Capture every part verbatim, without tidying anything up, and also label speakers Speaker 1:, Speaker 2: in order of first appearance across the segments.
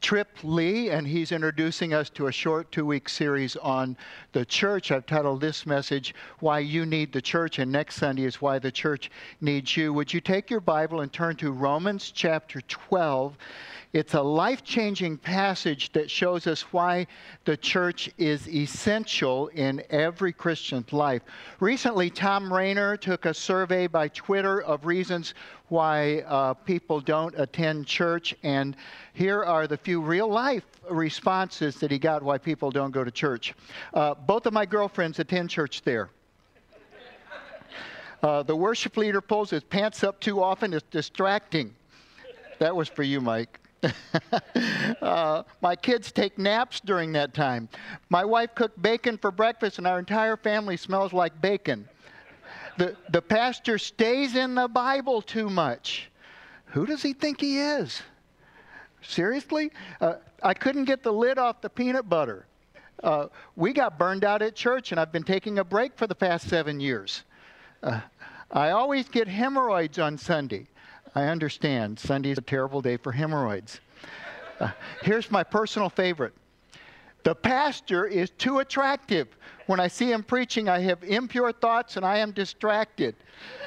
Speaker 1: Trip Lee, and he's introducing us to a short two-week series on the church. I've titled this message, Why You Need the Church, and next Sunday is Why the Church Needs You. Would you take your Bible and turn to Romans chapter twelve? It's a life-changing passage that shows us why the church is essential in every Christian's life. Recently, Tom Rainer took a survey by Twitter of reasons why uh, people don't attend church, and here are the few real-life responses that he got why people don't go to church. Uh, both of my girlfriends attend church there. Uh, the worship leader pulls his pants up too often. It's distracting. That was for you, Mike. uh, my kids take naps during that time. My wife cooked bacon for breakfast, and our entire family smells like bacon. The, the pastor stays in the Bible too much. Who does he think he is? Seriously? Uh, I couldn't get the lid off the peanut butter. Uh, we got burned out at church, and I've been taking a break for the past seven years. Uh, I always get hemorrhoids on Sunday. I understand. Sunday is a terrible day for hemorrhoids. Uh, here's my personal favorite. The pastor is too attractive. When I see him preaching, I have impure thoughts and I am distracted.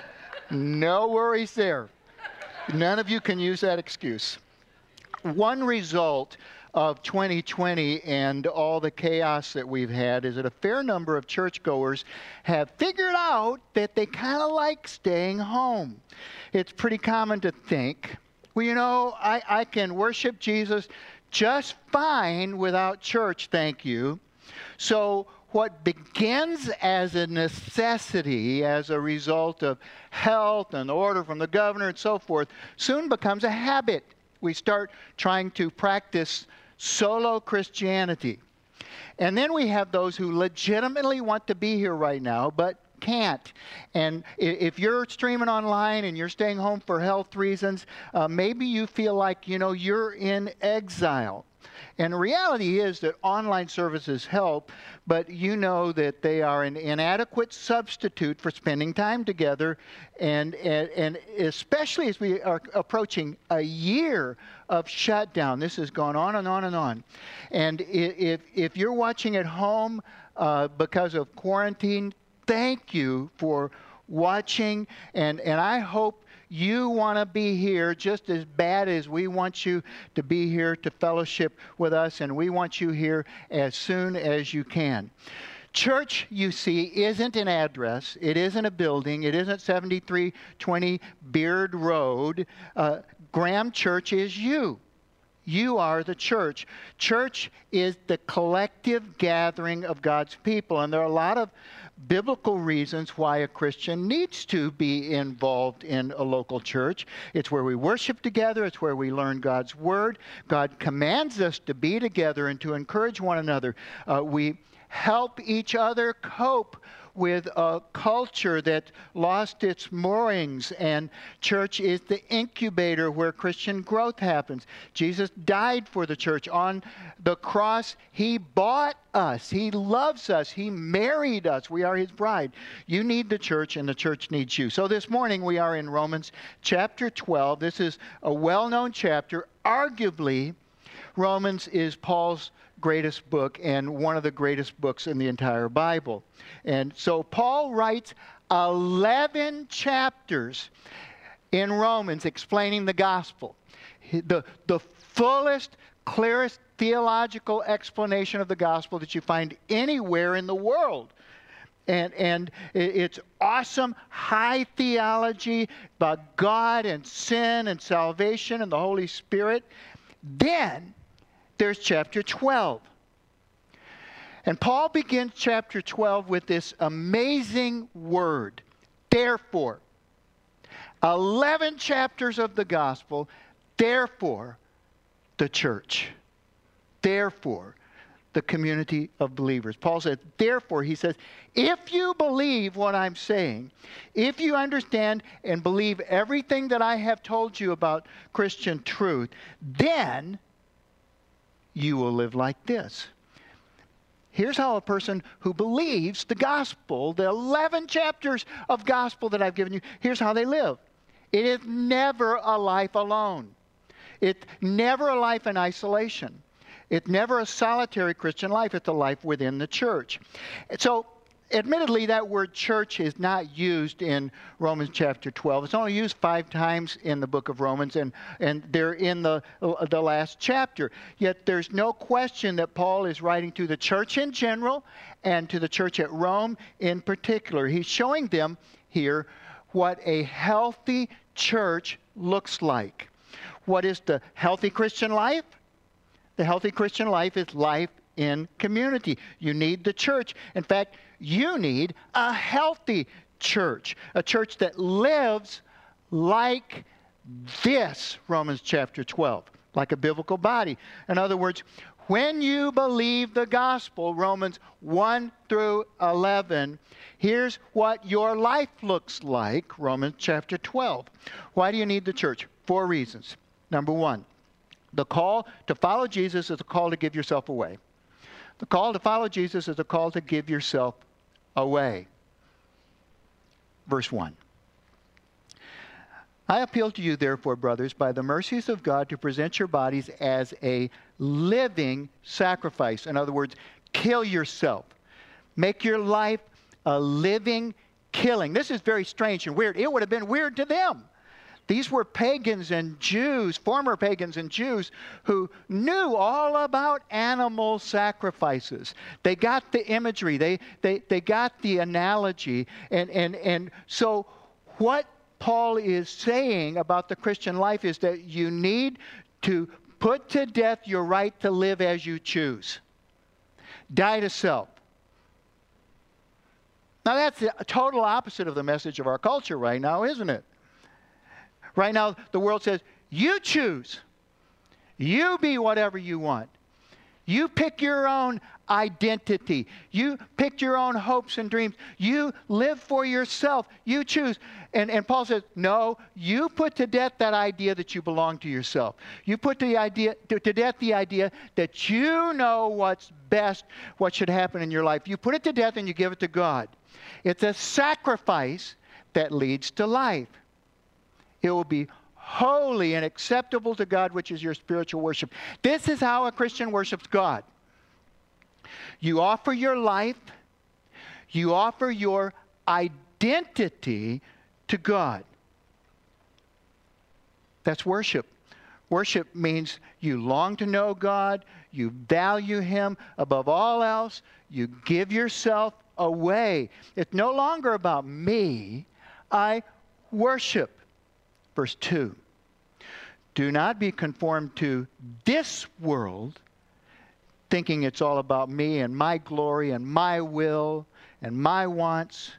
Speaker 1: No worries there. None of you can use that excuse. One result of twenty twenty and all the chaos that we've had is that a fair number of churchgoers have figured out that they kind of like staying home. It's pretty common to think, well, you know, I, I can worship Jesus just fine without church, thank you. So what begins as a necessity as a result of health and order from the governor and so forth soon becomes a habit. We start trying to practice solo Christianity. And then we have those who legitimately want to be here right now, but can't. And if you're streaming online and you're staying home for health reasons, uh, maybe you feel like, you know, you're in exile. And the reality is that online services help, but you know that they are an inadequate substitute for spending time together, and, and, and especially as we are approaching a year of shutdown. This has gone on and on and on. And if, if you're watching at home uh, because of quarantine, thank you for watching, and, and I hope you want to be here just as bad as we want you to be here to fellowship with us, and we want you here as soon as you can. Church, you see, isn't an address. It isn't a building. It isn't seventy-three twenty Beard Road. Uh, Graham Church is you. You are the church. Church is the collective gathering of God's people, and there are a lot of biblical reasons why a Christian needs to be involved in a local church. It's where we worship together. It's where we learn God's Word. God commands us to be together and to encourage one another. Uh, we help each other cope with a culture that lost its moorings, and church is the incubator where Christian growth happens. Jesus died for the church. On the cross, He bought us. He loves us. He married us. We are His bride. You need the church, and the church needs you. So this morning, we are in Romans chapter twelve. This is a well-known chapter. Arguably, Romans is Paul's greatest book and one of the greatest books in the entire Bible. And so Paul writes eleven chapters in Romans explaining the gospel. The, the fullest, clearest theological explanation of the gospel that you find anywhere in the world. And, and it's awesome, high theology about God and sin and salvation and the Holy Spirit. Then there's chapter twelve. And Paul begins chapter twelve with this amazing word, therefore. eleven chapters of the gospel, therefore, the church. Therefore, the community of believers. Paul says, therefore, he says, if you believe what I'm saying, if you understand and believe everything that I have told you about Christian truth, then you will live like this. Here's how a person who believes the gospel, the eleven chapters of gospel that I've given you, here's how they live. It is never a life alone. It's never a life in isolation. It's never a solitary Christian life. It's a life within the church. So, admittedly, that word church is not used in Romans chapter twelve. It's only used five times in the book of Romans, and, and they're in the, the last chapter. Yet there's no question that Paul is writing to the church in general and to the church at Rome in particular. He's showing them here what a healthy church looks like. What is the healthy Christian life? The healthy Christian life is life in community. You need the church. In fact, you need a healthy church, a church that lives like this, Romans chapter twelve, like a biblical body. In other words, when you believe the gospel, Romans one through eleven, here's what your life looks like, Romans chapter twelve. Why do you need the church? Four reasons. Number one, the call to follow Jesus is a call to give yourself away. The call to follow Jesus is a call to give yourself away. Verse one. I appeal to you, therefore, brothers, by the mercies of God, to present your bodies as a living sacrifice. In other words, kill yourself. Make your life a living killing. This is very strange and weird. It would have been weird to them. These were pagans and Jews, former pagans and Jews, who knew all about animal sacrifices. They got the imagery. They, they, they got the analogy. And, and, and so what Paul is saying about the Christian life is that you need to put to death your right to live as you choose. Die to self. Now that's the total opposite of the message of our culture right now, isn't it? Right now, the world says, you choose. You be whatever you want. You pick your own identity. You pick your own hopes and dreams. You live for yourself. You choose. And, and Paul says, no, you put to death that idea that you belong to yourself. You put the idea, to, to death the idea that you know what's best, what should happen in your life. You put it to death and you give it to God. It's a sacrifice that leads to life. It will be holy and acceptable to God, which is your spiritual worship. This is how a Christian worships God. You offer your life, you offer your identity to God. That's worship. Worship means you long to know God, you value Him above all else, you give yourself away. It's no longer about me, I worship. Verse two, do not be conformed to this world, thinking it's all about me and my glory and my will and my wants,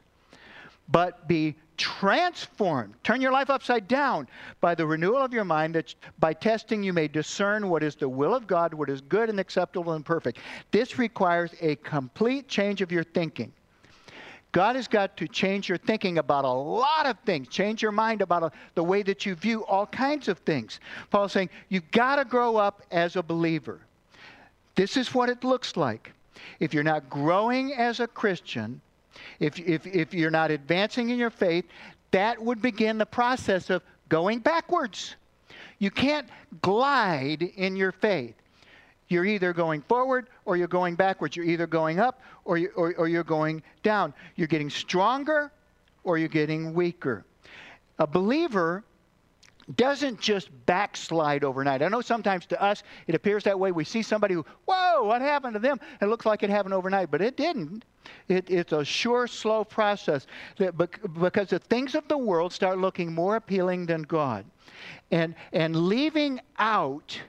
Speaker 1: but be transformed. Turn your life upside down by the renewal of your mind, that by testing you may discern what is the will of God, what is good and acceptable and perfect. This requires a complete change of your thinking. God has got to change your thinking about a lot of things. Change your mind about a, the way that you view all kinds of things. Paul's saying, you've got to grow up as a believer. This is what it looks like. If you're not growing as a Christian, if, if, if you're not advancing in your faith, that would begin the process of going backwards. You can't glide in your faith. You're either going forward or you're going backwards. You're either going up or, you, or, or you're going down. You're getting stronger or you're getting weaker. A believer doesn't just backslide overnight. I know sometimes to us it appears that way. We see somebody who, whoa, what happened to them? It looks like it happened overnight, but it didn't. It, it's a sure, slow process that, because the things of the world start looking more appealing than God. And, and leaving out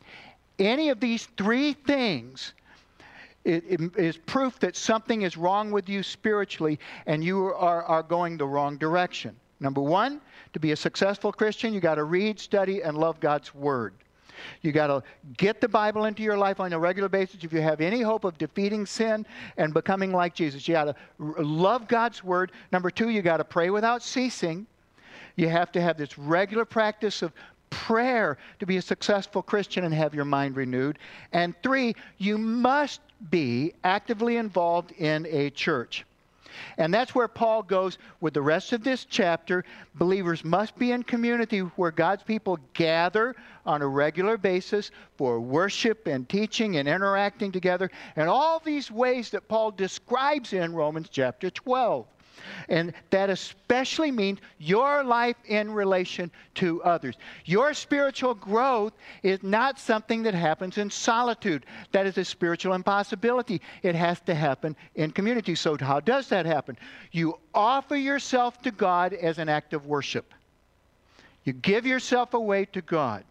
Speaker 1: any of these three things it, it is proof that something is wrong with you spiritually and you are, are going the wrong direction. Number one, to be a successful Christian, you got to read, study, and love God's Word. You got to get the Bible into your life on a regular basis if you have any hope of defeating sin and becoming like Jesus. You got to love God's Word. Number two, you got to pray without ceasing. You have to have this regular practice of prayer to be a successful Christian and have your mind renewed. And three, you must be actively involved in a church. And that's where Paul goes with the rest of this chapter. Believers must be in community where God's people gather on a regular basis for worship and teaching and interacting together. And all these ways that Paul describes in Romans chapter twelve. And that especially means your life in relation to others. Your spiritual growth is not something that happens in solitude. That is a spiritual impossibility. It has to happen in community. So how does that happen? You offer yourself to God as an act of worship. You give yourself away to God.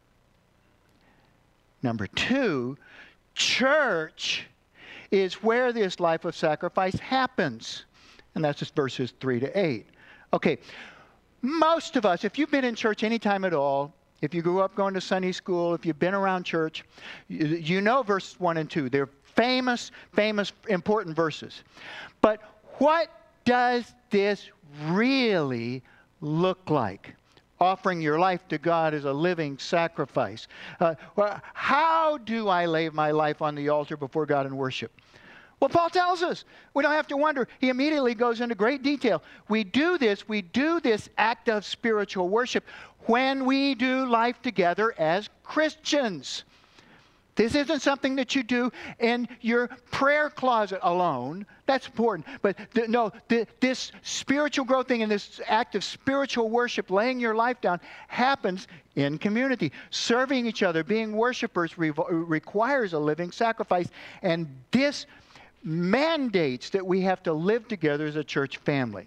Speaker 1: Number two, church is where this life of sacrifice happens. And that's just verses three to eight. Okay, most of us, if you've been in church any time at all, if you grew up going to Sunday school, if you've been around church, you, you know verses one and two. They're famous, famous, important verses. But what does this really look like? Offering your life to God as a living sacrifice. Uh, well, how do I lay my life on the altar before God in worship? Well, Paul tells us. We don't have to wonder. He immediately goes into great detail. We do this, we do this act of spiritual worship when we do life together as Christians. This isn't something that you do in your prayer closet alone. That's important. But th- no, th- this spiritual growth thing and this act of spiritual worship, laying your life down, happens in community. Serving each other, being worshipers re- requires a living sacrifice. And this mandates that we have to live together as a church family.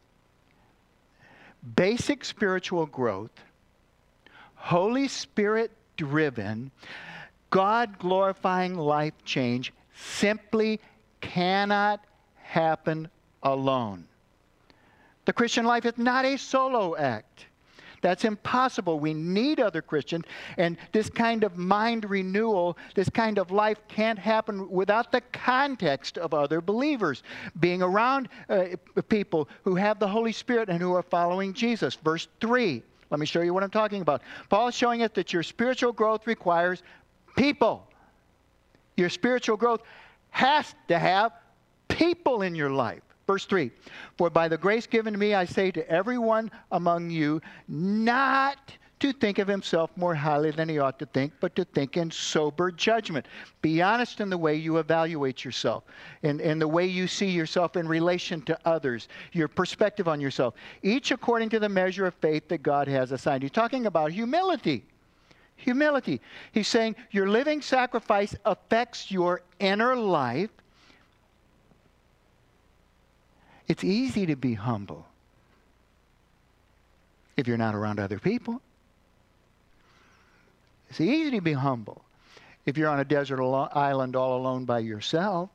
Speaker 1: Basic spiritual growth, Holy Spirit driven, God glorifying life change simply cannot happen alone. The Christian life is not a solo act. That's impossible. We need other Christians. And this kind of mind renewal, this kind of life can't happen without the context of other believers. Being around uh, people who have the Holy Spirit and who are following Jesus. Verse three. Let me show you what I'm talking about. Paul is showing us that your spiritual growth requires people. Your spiritual growth has to have people in your life. Verse three, for by the grace given to me, I say to everyone among you, not to think of himself more highly than he ought to think, but to think in sober judgment. Be honest in the way you evaluate yourself, and in, in the way you see yourself in relation to others, your perspective on yourself, each according to the measure of faith that God has assigned. He's talking about humility. Humility. He's saying your living sacrifice affects your inner life. It's easy to be humble if you're not around other people. It's easy to be humble if you're on a desert island all alone by yourself.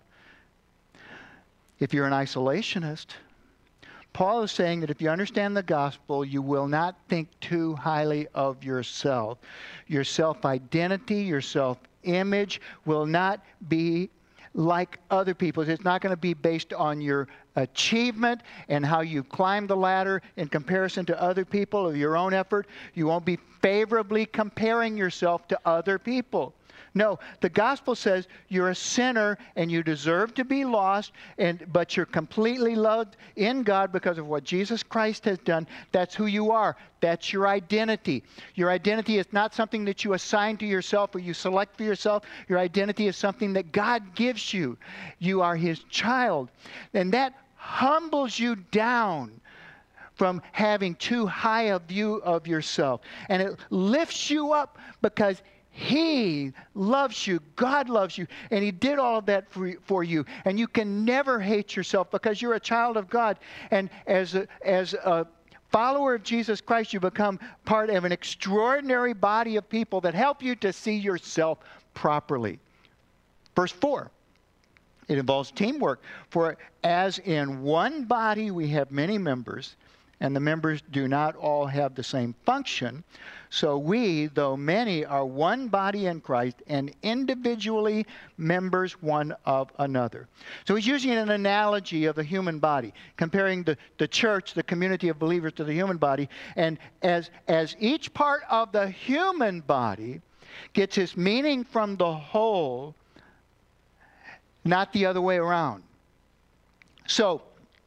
Speaker 1: If you're an isolationist, Paul is saying that if you understand the gospel, you will not think too highly of yourself. Your self-identity, your self-image will not be like other people's. It's not going to be based on your achievement and how you climb the ladder in comparison to other people or your own effort. You won't be favorably comparing yourself to other people. No, the gospel says you're a sinner and you deserve to be lost, and but you're completely loved in God because of what Jesus Christ has done. That's who you are. That's your identity. Your identity is not something that you assign to yourself or you select for yourself. Your identity is something that God gives you. You are His child. And that humbles you down from having too high a view of yourself. And it lifts you up because He loves you. God loves you. And He did all of that for, for you. And you can never hate yourself because you're a child of God. And as a, as a follower of Jesus Christ, you become part of an extraordinary body of people that help you to see yourself properly. Verse four. It involves teamwork. For as in one body we have many members, and the members do not all have the same function, so we, though many, are one body in Christ and individually members one of another. So he's using an analogy of the human body, comparing the, the church, the community of believers, to the human body. And as, as each part of the human body gets its meaning from the whole, not the other way around. So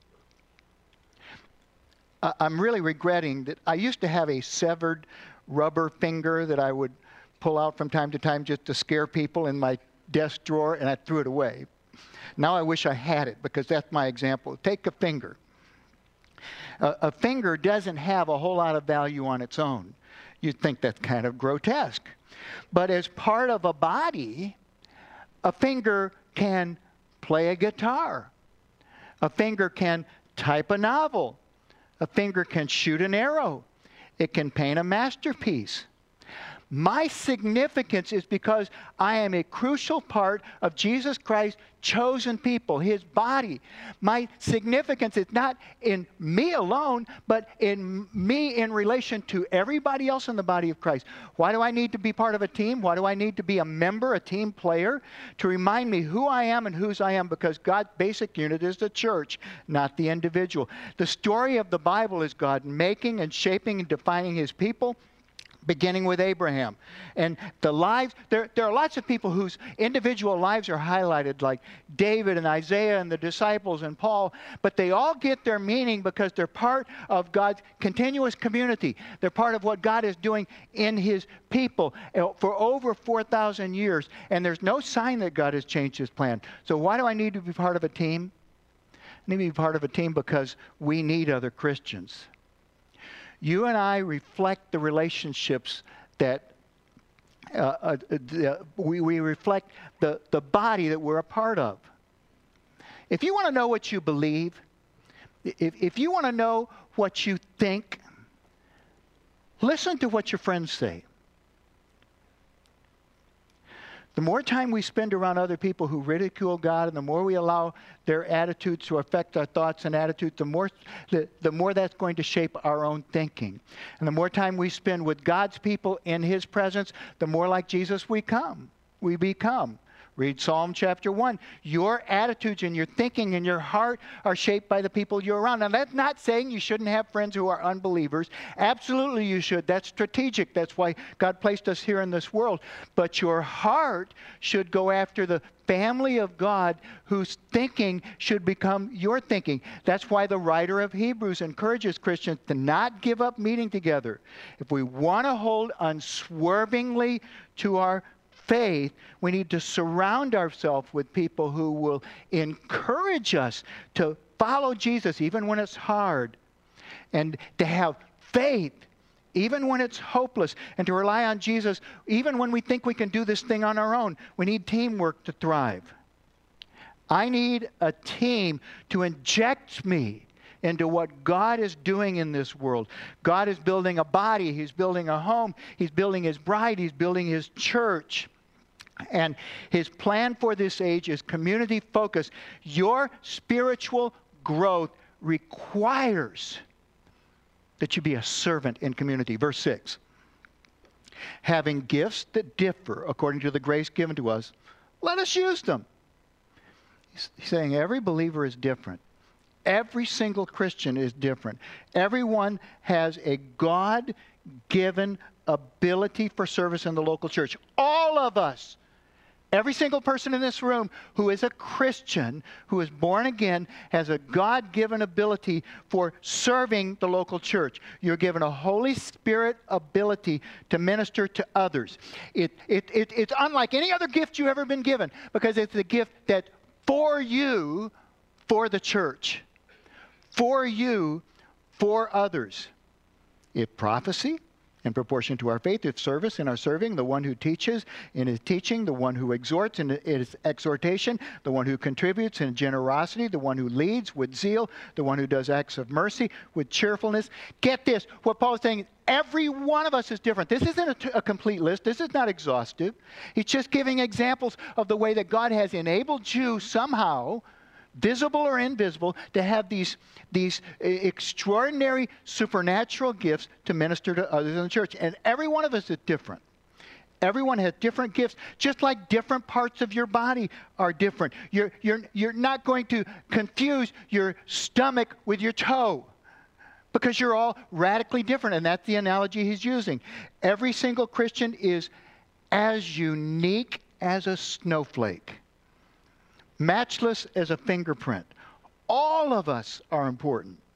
Speaker 1: I- I'm really regretting that I used to have a severed rubber finger that I would pull out from time to time just to scare people in my desk drawer, and I threw it away. Now I wish I had it, because that's my example. Take a finger. A, a finger doesn't have a whole lot of value on its own. You'd think that's kind of grotesque. But as part of a body, a finger can play a guitar. A finger can type a novel. A finger can shoot an arrow. It can paint a masterpiece. My significance is because I am a crucial part of Jesus Christ's chosen people, his body. My significance is not in me alone, but in me in relation to everybody else in the body of Christ. Why do I need to be part of a team? Why do I need to be a member, a team player? To remind me who I am and whose I am, because God's basic unit is the church, not the individual. The story of the Bible is God making and shaping and defining his people, beginning with Abraham. And the lives, there, there are lots of people whose individual lives are highlighted, like David and Isaiah and the disciples and Paul, but they all get their meaning because they're part of God's continuous community. They're part of what God is doing in his people for over four thousand years, and there's no sign that God has changed his plan. So why do I need to be part of a team? I need to be part of a team because we need other Christians. You and I reflect the relationships that uh, uh, the, we, we reflect the, the body that we're a part of. If you want to know what you believe, if, if you want to know what you think, listen to what your friends say. The more time we spend around other people who ridicule God, and the more we allow their attitudes to affect our thoughts and attitudes, the more, the, the more that's going to shape our own thinking. And the more time we spend with God's people in his presence, the more like Jesus we come, we become. Read Psalm chapter one. Your attitudes and your thinking and your heart are shaped by the people you're around. Now, that's not saying you shouldn't have friends who are unbelievers. Absolutely you should. That's strategic. That's why God placed us here in this world. But your heart should go after the family of God whose thinking should become your thinking. That's why the writer of Hebrews encourages Christians to not give up meeting together. If we want to hold unswervingly to our faith, we need to surround ourselves with people who will encourage us to follow Jesus even when it's hard, and to have faith even when it's hopeless, and to rely on Jesus even when we think we can do this thing on our own. We need teamwork to thrive. I need a team to inject me into what God is doing in this world. God is building a body. He's building a home. He's building his bride. He's building his church. And his plan for this age is community focused. Your spiritual growth requires that you be a servant in community. Verse six. Having gifts that differ according to the grace given to us, let us use them. He's saying every believer is different. Every single Christian is different. Everyone has a God-given ability for service in the local church. All of us. Every single person in this room who is a Christian, who is born again, has a God-given ability for serving the local church. You're given a Holy Spirit ability to minister to others. It, it, it, it's unlike any other gift you've ever been given, because it's a gift that's for you, for the church. For you, for others. If prophecy, in proportion to our faith; if service, in our serving; the one who teaches in his teaching; the one who exhorts in his exhortation; the one who contributes in generosity; the one who leads with zeal; the one who does acts of mercy with cheerfulness. Get this, what Paul is saying is every one of us is different. This isn't a, a complete list. This is not exhaustive. He's just giving examples of the way that God has enabled you somehow, visible or invisible, to have these, these extraordinary supernatural gifts to minister to others in the church. And every one of us is different. Everyone has different gifts, just like different parts of your body are different. You're, you're, you're not going to confuse your stomach with your toe, because you're all radically different, and that's the analogy he's using. Every single Christian is as unique as a snowflake, matchless as a fingerprint. All of us are important.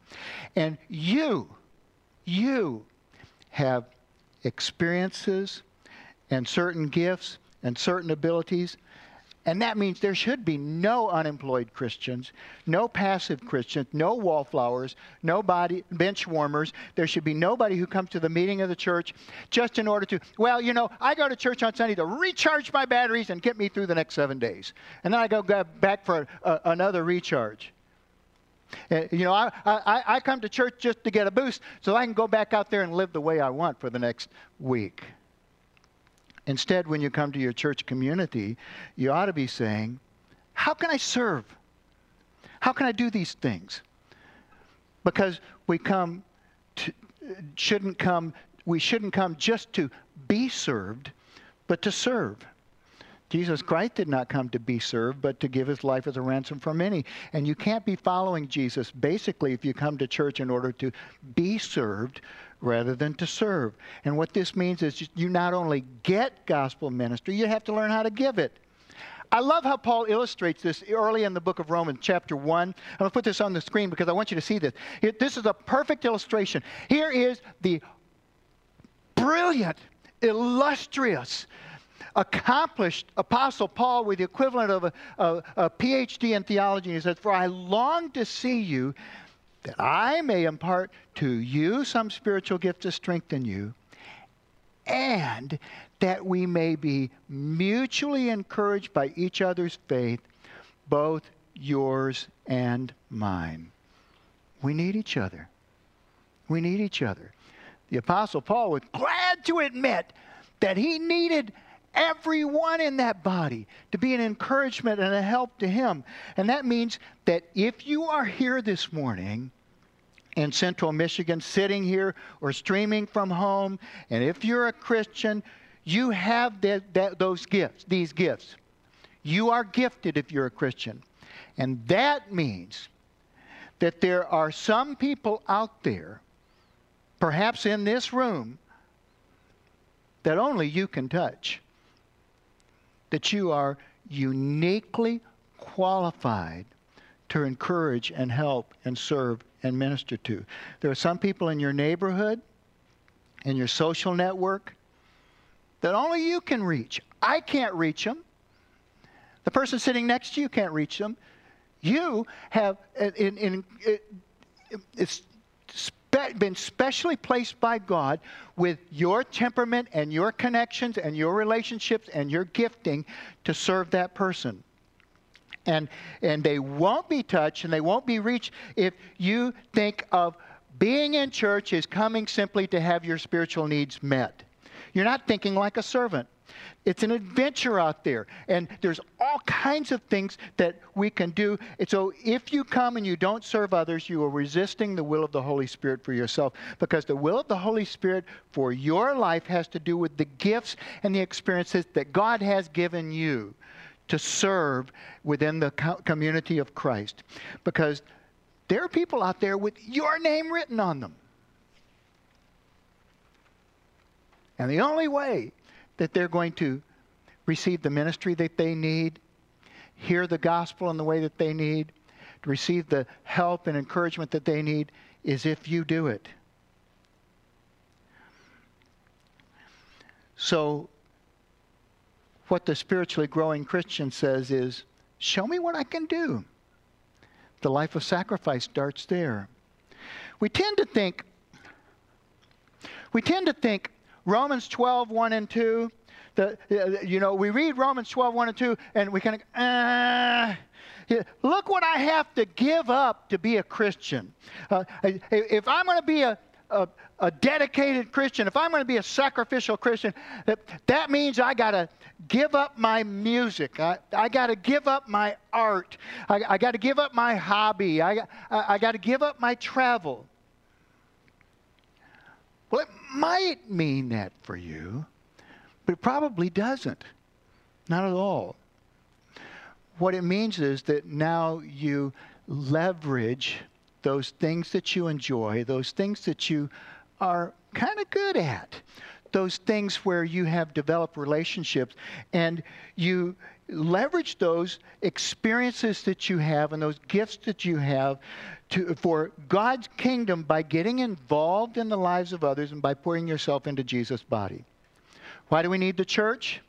Speaker 1: And you, you have experiences and certain gifts and certain abilities. And that means there should be no unemployed Christians, no passive Christians, no wallflowers, no body, bench warmers. There should be nobody who comes to the meeting of the church just in order to, well, you know, I go to church on Sunday to recharge my batteries and get me through the next seven days. And then I go back for a, another recharge. Uh, you know, I, I, I come to church just to get a boost so I can go back out there and live the way I want for the next week. Instead, when you come to your church community, you ought to be saying, how can I serve? How can I do these things? Because we come to, shouldn't come, we shouldn't come just to be served, but to serve. Jesus Christ did not come to be served, but to give his life as a ransom for many. And you can't be following Jesus basically if you come to church in order to be served rather than to serve. And what this means is you not only get gospel ministry, you have to learn how to give it. I love how Paul illustrates this early in the book of Romans, chapter one. I'm going to put this on the screen because I want you to see this. It, this is a perfect illustration. Here is the brilliant, illustrious, accomplished Apostle Paul with the equivalent of a, a, a P H D in theology. He says, for I long to see you that I may impart to you some spiritual gift to strengthen you, and that we may be mutually encouraged by each other's faith, both yours and mine. We need each other. We need each other. The Apostle Paul was glad to admit that he needed everyone in that body to be an encouragement and a help to him. And that means that if you are here this morning in Central Michigan, sitting here or streaming from home, and if you're a Christian, you have that, that, those gifts, these gifts. You are gifted if you're a Christian. And that means that there are some people out there, perhaps in this room, that only you can touch. That you are uniquely qualified to encourage and help and serve and minister to. There are some people in your neighborhood, in your social network, that only you can reach. I can't reach them. The person sitting next to you can't reach them. You have in, in, in, it's been specially placed by God with your temperament and your connections and your relationships and your gifting to serve that person. And, and they won't be touched and they won't be reached if you think of being in church as coming simply to have your spiritual needs met. You're not thinking like a servant. It's an adventure out there. And there's all kinds of things that we can do. And so if you come and you don't serve others, you are resisting the will of the Holy Spirit for yourself. Because the will of the Holy Spirit for your life has to do with the gifts and the experiences that God has given you to serve within the co- community of Christ. Because there are people out there with your name written on them. And the only way that they're going to receive the ministry that they need, hear the gospel in the way that they need, to receive the help and encouragement that they need, is if you do it. So, what the spiritually growing Christian says is, show me what I can do. The life of sacrifice starts there. We tend to think, we tend to think Romans twelve, one and two, the, uh, you know, we read Romans twelve, one and two, and we kind of, ah, yeah, look what I have to give up to be a Christian. Uh, if I'm going to be a, a, a dedicated Christian, if I'm going to be a sacrificial Christian, that, that means I got to give up my music. I, I got to give up my art. I, I got to give up my hobby. I, I, I got to give up my travel. Well, it might mean that for you, but it probably doesn't. Not at all. What it means is that now you leverage those things that you enjoy, those things that you are kind of good at, those things where you have developed relationships, and you leverage those experiences that you have and those gifts that you have to, for God's kingdom by getting involved in the lives of others and by pouring yourself into Jesus' body. Why do we need the church?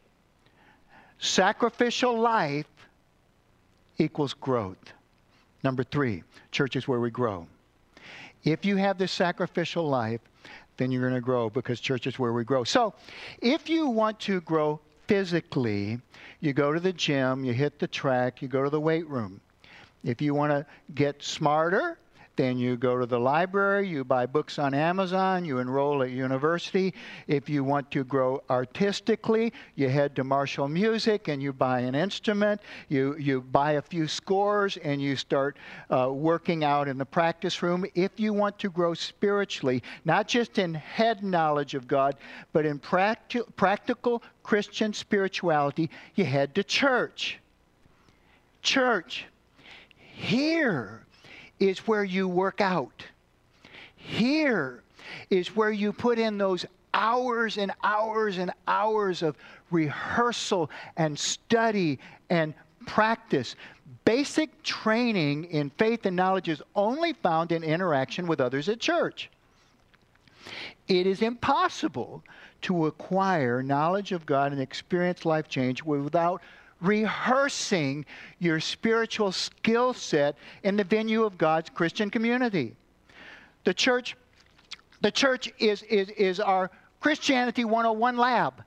Speaker 1: Sacrificial life equals growth. Number three, church is where we grow. If you have this sacrificial life, then you're going to grow, because church is where we grow. So if you want to grow physically, you go to the gym, you hit the track, you go to the weight room. If you want to get smarter, then you go to the library, you buy books on Amazon, you enroll at university. If you want to grow artistically, you head to Marshall Music and you buy an instrument. You, you buy a few scores and you start uh, working out in the practice room. If you want to grow spiritually, not just in head knowledge of God, but in practi- practical Christian spirituality, you head to church. Church. Here is where you work out. Here is where you put in those hours and hours and hours of rehearsal and study and practice. Basic training in faith and knowledge is only found in interaction with others at church. It is impossible to acquire knowledge of God and experience life change without rehearsing your spiritual skill set in the venue of God's Christian community. The church, the church is, is, is our Christianity one oh one lab.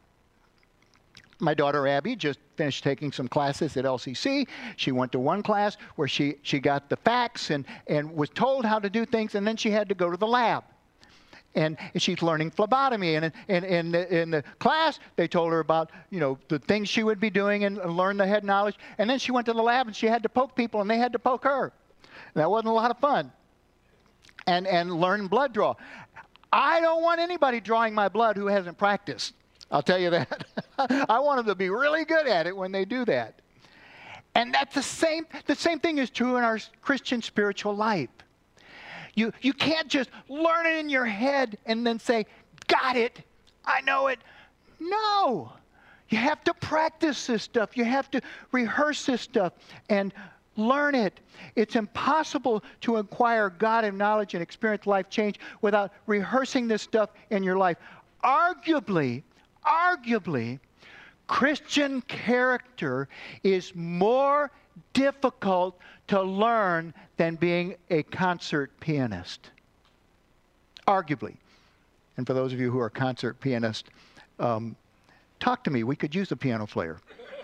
Speaker 1: My daughter Abby just finished taking some classes at L C C. She went to one class where she, she got the facts and, and was told how to do things, and then she had to go to the lab. And she's learning phlebotomy. And in, in, the, in the class, they told her about, you know, the things she would be doing and learn the head knowledge. And then she went to the lab and she had to poke people and they had to poke her. And that wasn't a lot of fun. And, and learn blood draw. I don't want anybody drawing my blood who hasn't practiced. I'll tell you that. I want them to be really good at it when they do that. And that's the same, the same thing is true in our Christian spiritual life. You, you can't just learn it in your head and then say, got it, I know it. No. You have to practice this stuff. You have to rehearse this stuff and learn it. It's impossible to acquire God and knowledge and experience life change without rehearsing this stuff in your life. Arguably, arguably, Christian character is more difficult to learn than being a concert pianist. Arguably. And for those of you who are concert pianists, um, talk to me. We could use a piano player.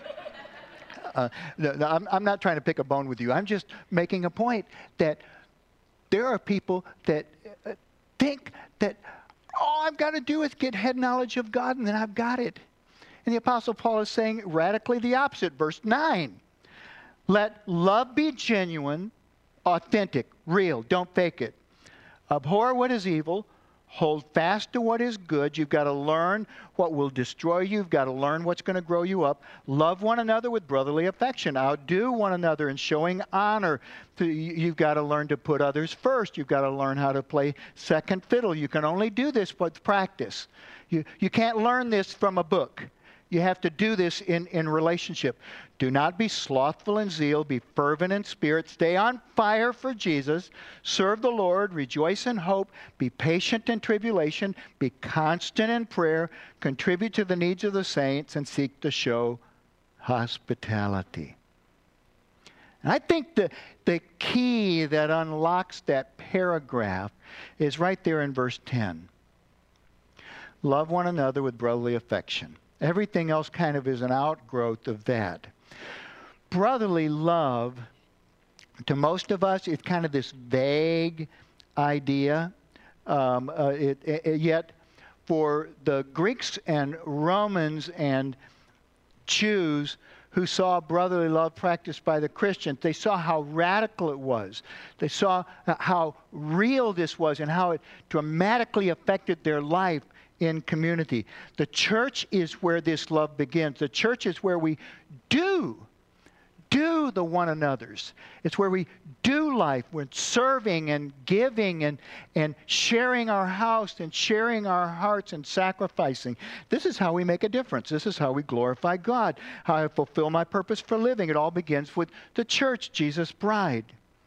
Speaker 1: uh, no, no, I'm, I'm not trying to pick a bone with you. I'm just making a point that there are people that uh, think that all I've got to do is get head knowledge of God and then I've got it. And the Apostle Paul is saying radically the opposite. Verse nine. Let love be genuine, authentic, real. Don't fake it. Abhor what is evil. Hold fast to what is good. You've got to learn what will destroy you. You've got to learn what's going to grow you up. Love one another with brotherly affection. Outdo one another in showing honor. You've got to learn to put others first. You've got to learn how to play second fiddle. You can only do this with practice. You, you can't learn this from a book. You have to do this in, in relationship. Do not be slothful in zeal. Be fervent in spirit. Stay on fire for Jesus. Serve the Lord. Rejoice in hope. Be patient in tribulation. Be constant in prayer. Contribute to the needs of the saints and seek to show hospitality. And I think the, the key that unlocks that paragraph is right there in verse ten. Love one another with brotherly affection. Everything else kind of is an outgrowth of that. Brotherly love, to most of us, it's kind of this vague idea. Um, uh, it, it, yet, for the Greeks and Romans and Jews who saw brotherly love practiced by the Christians, they saw how radical it was. They saw how real this was and how it dramatically affected their life in community. The church is where this love begins. The church is where we do, do the one another's. It's where we do life. We're serving and giving and, and sharing our house and sharing our hearts and sacrificing. This is how we make a difference. This is how we glorify God, how I fulfill my purpose for living. It all begins with the church, Jesus' bride.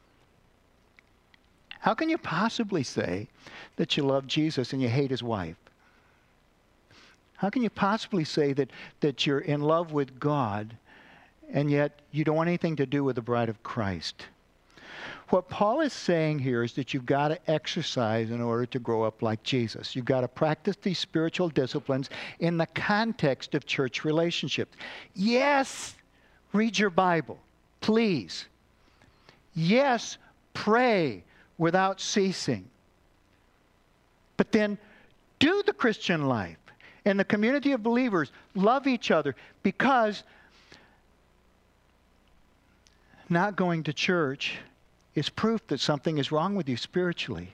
Speaker 1: How can you possibly say that you love Jesus and you hate his wife? How can you possibly say that, that you're in love with God and yet you don't want anything to do with the bride of Christ? What Paul is saying here is that you've got to exercise in order to grow up like Jesus. You've got to practice these spiritual disciplines in the context of church relationships. Yes, read your Bible, please. Yes, pray without ceasing. But then do the Christian life. In the community of believers, love each other, because not going to church is proof that something is wrong with you spiritually.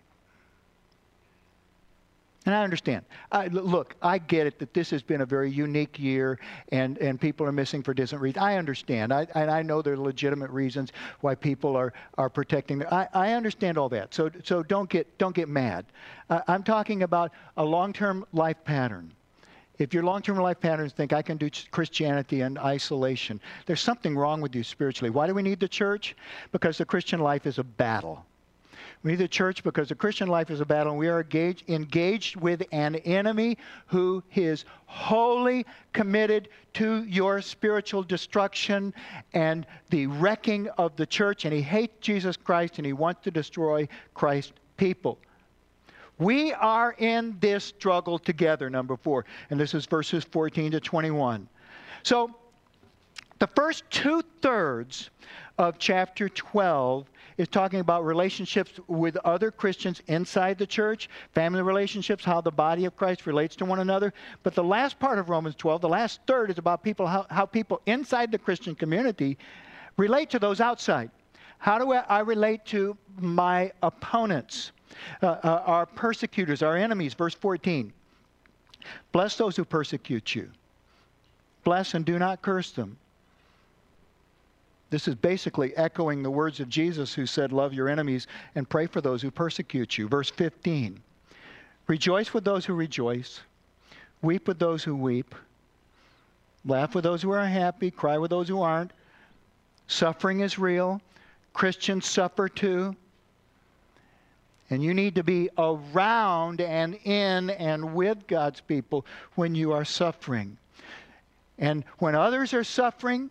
Speaker 1: And I understand. I, look, I get it that this has been a very unique year and, and people are missing for different reasons. I understand. I, and I know there are legitimate reasons why people are, are protecting. Their, I, I understand all that. So, so don't get, don't get mad. Uh, I'm talking about a long-term life pattern. If your long-term life patterns think I can do Christianity in isolation, there's something wrong with you spiritually. Why do we need the church? Because the Christian life is a battle. We need the church because the Christian life is a battle, and we are engaged, engaged with an enemy who is wholly committed to your spiritual destruction and the wrecking of the church, and he hates Jesus Christ, and he wants to destroy Christ's people. We are in this struggle together, number four. And this is verses fourteen to twenty-one. So, the first two-thirds of chapter twelve is talking about relationships with other Christians inside the church, family relationships, how the body of Christ relates to one another. But the last part of Romans twelve, the last third, is about people how, how people inside the Christian community relate to those outside. How do I relate to my opponents? Uh, uh, our persecutors, our enemies, verse fourteen. Bless those who persecute you. Bless and do not curse them. This is basically echoing the words of Jesus, who said, love your enemies and pray for those who persecute you. Verse fifteen. Rejoice with those who rejoice. Weep with those who weep. Laugh with those who are happy. Cry with those who aren't. Suffering is real. Christians suffer too. And you need to be around and in and with God's people when you are suffering. And when others are suffering,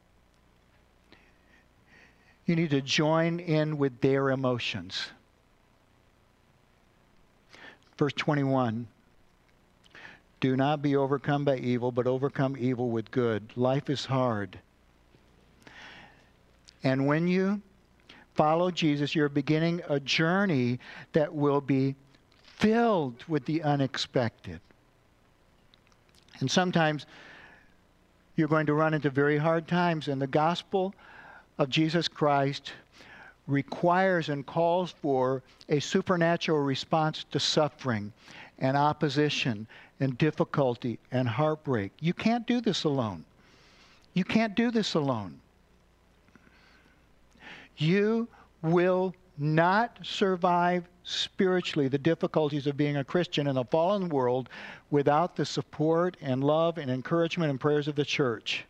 Speaker 1: you need to join in with their emotions. Verse twenty-one. Do not be overcome by evil, but overcome evil with good. Life is hard. And when you follow Jesus, you're beginning a journey that will be filled with the unexpected. And sometimes you're going to run into very hard times, and the gospel of Jesus Christ requires and calls for a supernatural response to suffering and opposition and difficulty and heartbreak. You can't do this alone. You can't do this alone. You will not survive spiritually the difficulties of being a Christian in a fallen world without the support and love and encouragement and prayers of the church.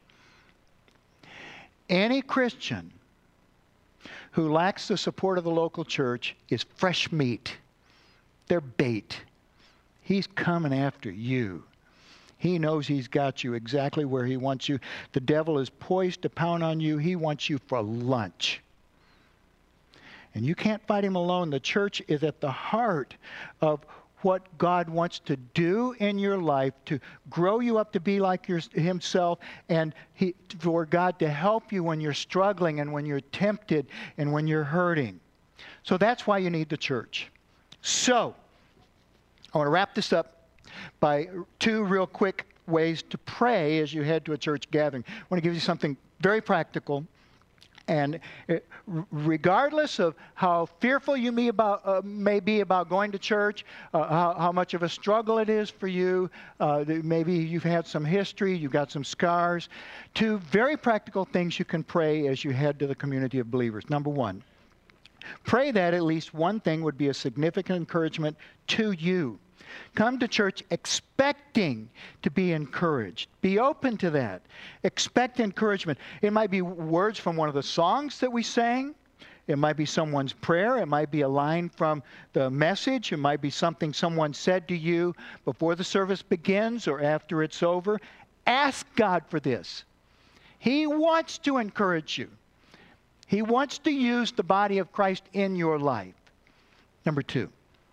Speaker 1: Any Christian who lacks the support of the local church is fresh meat. They're bait. He's coming after you. He knows he's got you exactly where he wants you. The devil is poised to pound on you. He wants you for lunch. And you can't fight him alone. The church is at the heart of what God wants to do in your life to grow you up to be like your, himself, and he, for God to help you when you're struggling and when you're tempted and when you're hurting. So that's why you need the church. So, I want to wrap this up by two real quick ways to pray as you head to a church gathering. I want to give you something very practical And it, regardless of how fearful you may, about, uh, may be about going to church, uh, how, how much of a struggle it is for you, uh, maybe you've had some history, you've got some scars, two very practical things you can pray as you head to the community of believers. Number one, pray that at least one thing would be a significant encouragement to you. Come to church expecting to be encouraged. Be open to that. Expect encouragement. It might be words from one of the songs that we sang. It might be someone's prayer. It might be a line from the message. It might be something someone said to you before the service begins or after it's over. Ask God for this. He wants to encourage you. He wants to use the body of Christ in your life. Number two,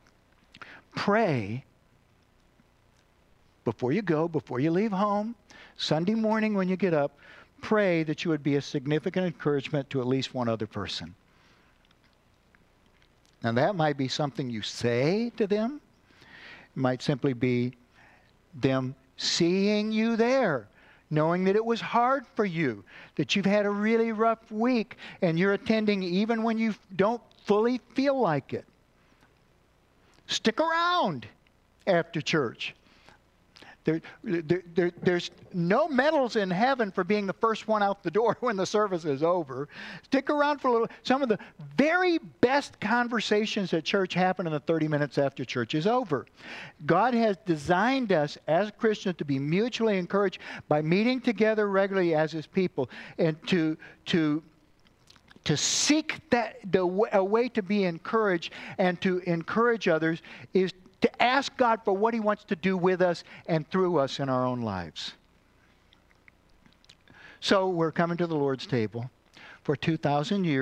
Speaker 1: pray before you go, before you leave home, Sunday morning when you get up, pray that you would be a significant encouragement to at least one other person. Now that might be something you say to them. It might simply be them seeing you there, knowing that it was hard for you, that you've had a really rough week, and you're attending even when you don't fully feel like it. Stick around after church. There, there, there, there's no medals in heaven for being the first one out the door when the service is over. Stick around for a little. Some of the very best conversations at church happen in the thirty minutes after church is over. God has designed us as Christians to be mutually encouraged by meeting together regularly as His people, and to to to seek that the a way to be encouraged and to encourage others is to ask God for what He wants to do with us and through us in our own lives. So we're coming to the Lord's table for two thousand years.